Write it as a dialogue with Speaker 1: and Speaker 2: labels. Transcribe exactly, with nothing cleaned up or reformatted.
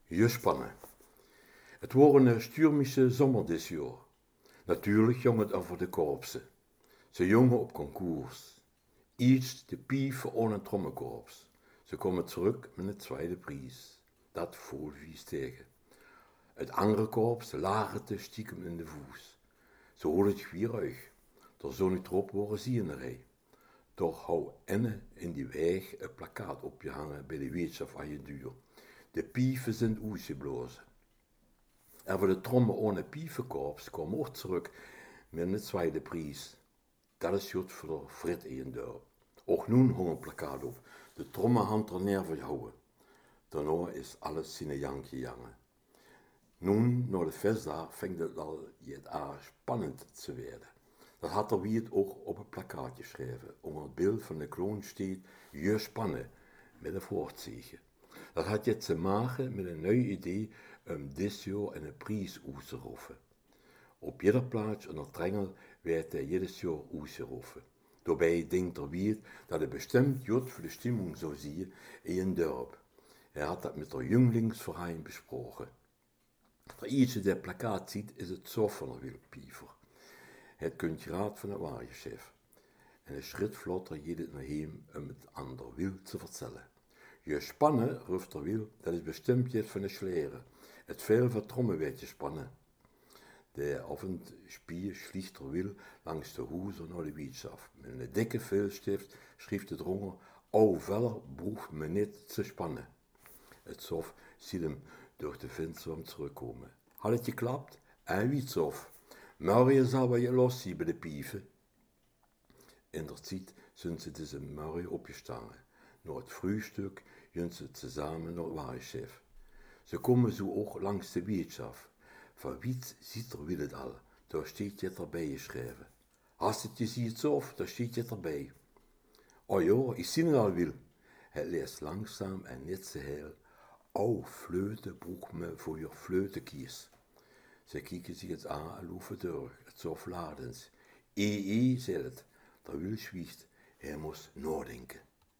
Speaker 1: Gespannen. Het wordt een stürmische zomer dit jaar. Natuurlijk jong het over de korpsen. Ze jongen op concours. Iets de pieven aan een trommelkorps. Ze komen terug met een tweede prijs. Dat voelt wie tegen. Het andere korps lagerde stiekem in de voes. Ze hoorden het weer uit. Er zou niet erop worden zienerij. Toch hou enne in die weg een plakkaat opgehangen bij de weetschap aan je duur. De pieven zijn uitgeblazen. En voor de trommel ohne piefenkorps kwam ook terug met een tweede prijs. Dat is goed voor de Frit in je deur. Ook nu hong een plakkaat op. De trommelhand er neer voor jou. Daarna is alles zijn jankje jangen. Nu, na de festdag, fing het al het aan spannend te werden. Dat had er wie het ook op een plakkaatje geschreven. Onder het beeld van de kroon staat Gespannen met een voortzege. Dat had je te maken met een nieuw idee om dit jaar een prijs uit te roepen. Op ieder plaats onder Trengel werd hij jedes jaar uitgeroepen. Daarbij denkt er weer dat hij bestemd goed voor de stemming zou zien in een dorp. Hij had dat met de jongelingsverein besproken. De eerste die plakkaat ziet is het Zoffenerwielpiever. Het kunt raad van het wagenchef. En een schritt vlotter gaat het naar hem om het aan de wiel te vertellen. Gespannen, roept de wiel, dat is bestemd jet van de sleren. Het veel van trommelweetje spannen. De avondspier vliegt de wiel langs de hoezen naar de wiets af. Met een dikke veelstift schreef de dronger, o veller broeg me niet te spannen. Het sof ziet hem door de venster terugkomen. Had het geklapt? En wie sof? Morgen zal we je los zien bij de pieven. In der tijd zijn ze dus een morgen opgestaan. Na het frühstuk gaan ze samen naar het wagenchef. Ze komen zo ook langs de wiets af. Van wiet ziet er wil het al, daar staat je erbij geschreven. Hast het je ziet zo, daar staat je erbij. Oh ja, ik zie het al wil. Het leest langzaam en niet zo heel. O, fleute broeg me voor je fleute kies. Ze kijken zich het aan en lopen door, het zo ladens. E, e, zei het, daar wil zwiegt, hij moest nadenken.